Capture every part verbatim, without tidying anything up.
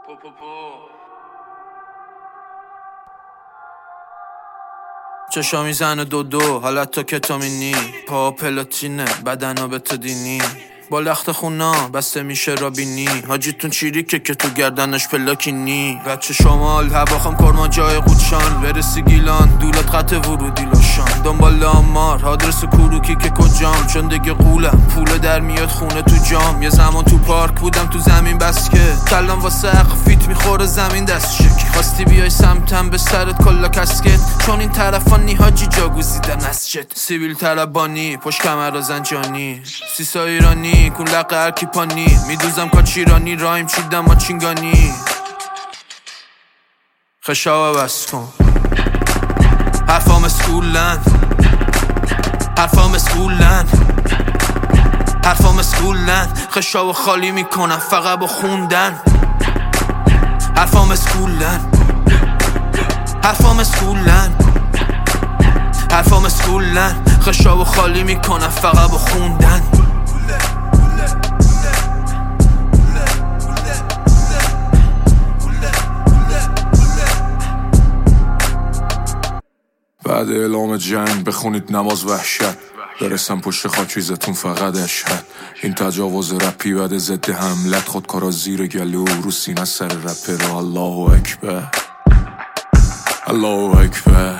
چشا میزنه دو دو حالت تا کتامینی، پا پلاتینه بدنا به تو دینی، با لخت خونا بسته میشه رابینی، حاجیتون چیریکه که تو گردنش پلاکینی. بچه شمال هواخم کرما جای قودشان، برسی گیلان دولت قطع ورودی لاشان، دنبال آمار آدرس کروکی که کجام، چون دیگه قولم پول در میاد خونه تو جام. یه زمان تو پارک بودم تو زمین بس که کلم واسه عقل فیت میخوره زمین دست شک، خواستی بیای سمتم به سرت کلا کسکت، چون این طرفانی حاجی جاگوزیدن مسجد، سیبیل طلبانی پشت کمر زنجانی، سیسا ایرانی کن لقه هرکی پانی، میدوزم کاچیرانی رایم چیدم ما چینگانی. خشاوه بس کن حرفام اسکولن، حرفام اسکولن، حرفام اسکولن، خشاوه خالی میکنم فقط با خوندن. حرفام اسکولن، حرفام اسکولن، حرفام اسکولن، خشاوه خالی میکنم فقط با خوندن. بعد اعلام جنگ بخونید نماز وحشت، برسم پشت خاکریزتون فقط اشهد. این تجاوز رپی بعد ضد حملت، خودکارا زیر گلو رو سینه سر رپر. الله اکبر، الله اکبر،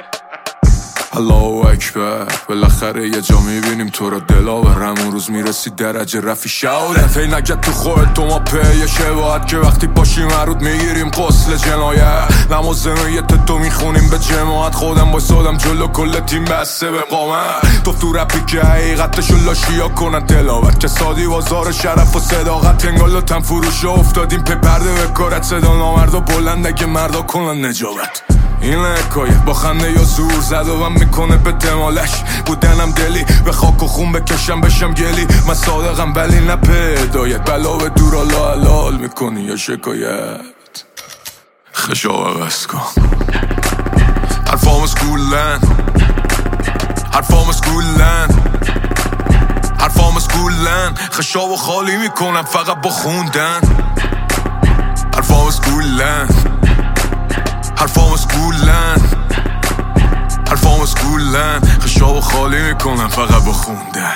الله اکبر. بالاخره یه جا میبینیم تو رو دلاورم، اون روز میرسی درجه رفی شاوره. فی نگد تو خواهد تو ما پیه شباهت، که وقتی باشیم مرود میگیریم قسل جنایت. نماز نیت تو میخونیم به جماعت، خودم بایستادم جلو کل تیم بسته به قامت. تو تو رپی که حقیقتشو لاشیا کنن تلاوت، که سادی بازار شرف و صداقت، انگال و تن فروش افتادیم پی پرده به کارت. صدا نامردا بلنده که مردا کنن نجابت. این حکایه با خنده یا زور زد و من میکنه به دمالش، بودنم دلی به خاک و خون بکشم بشم گلی. من صادقم ولی نه پیدایت، بلا به دور الا حلال میکنی یا شکایت. خشاوه بس کن حرفام اسکولن، حرفام اسکولن، حرفام اسکولن، خشاوه خالی میکنم فقط با خوندن. حرفام اسکولن، حرفام اسکولن، حرفام اسکولن، خشاوه خالی میکنم فقط با خوندن.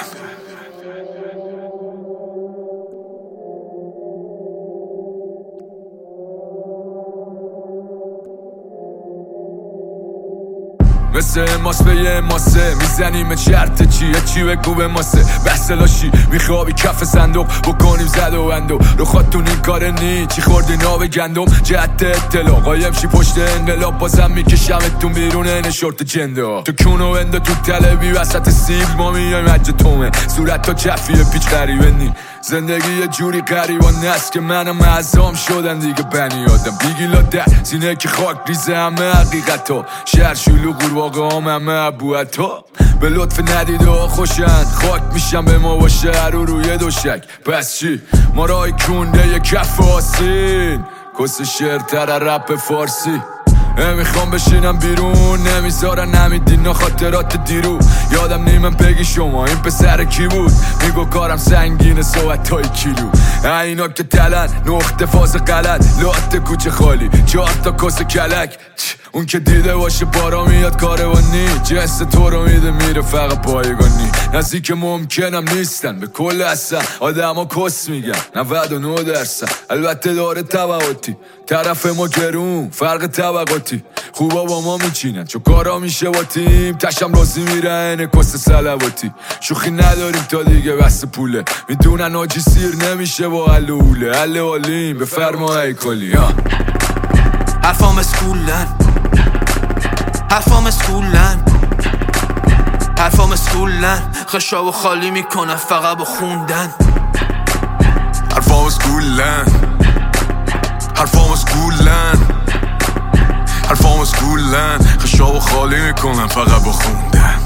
مثل ماس به یه ماسه میزنیم چرت چیه چی بگو به ماسه. بحث لاشی میخوابی کف صندوق بکنیم زد و بندو، رو خودتون این کار نی چی خوردی ناب گندم. جهت اطلاع قایم شی پشت انقلاب، بازم میکشمتون بیرون این شورت جندا. تو کونو بنده تو تلوی وسط سیب، ما میایم حج تومه صورت تا چفیه پیچ غریبه نی. زندگی یه جوری غریبانه است که منم اعظام شدن دیگه بنی آدم. بیگی لاده سینه که خاک ریزه همه حقیقتا، شهر شلوغ واقع هم همه عبوعتا. به لطف ندیده ها خوشند خاک میشم به ما با شهر رو روی دوشک. پس چی؟ ما رای کنده یه کف آسین، کس شعر تر رپ فارسی. نمیخوام بشینم بیرون، نمیذارن نمیدین خاطرات دیرو. یادم نیمم بگی شما این پسر کی بود، میگو کارم سنگینه صحبت های کیلو. اینا که تلن نقطه فاز غلط، لات کوچه خالی چهار تا کس کلک. اون که دیده باشه بارا میاد کاروانی، جنس تو رو میده میره فقط پایگانی. نزدیک ممکنم نیستن به کل اصلا، آدم ها کس میگن نود و نه درصد. البته داره طبقاتی، طرف ما گرون فرق طبقاتی. خوبا با ما میچینن چون کارا میشه با تیم، تشم رازی میرن کس سلواتی. شوخی نداریم تا دیگه بس پوله، میدونن آجی سیر نمیشه با حل و حوله. حل حالیم به فرمای کلی. حرفام اسکولن، حرفام اسکولن، حرفام اسکولن، خشاوه خالی میکنم فقط با خوندن. حرفام اسکولن، حرفام اسکولن، حرفام اسکولن، خشاوه خالی میکنم فقط با خوندن.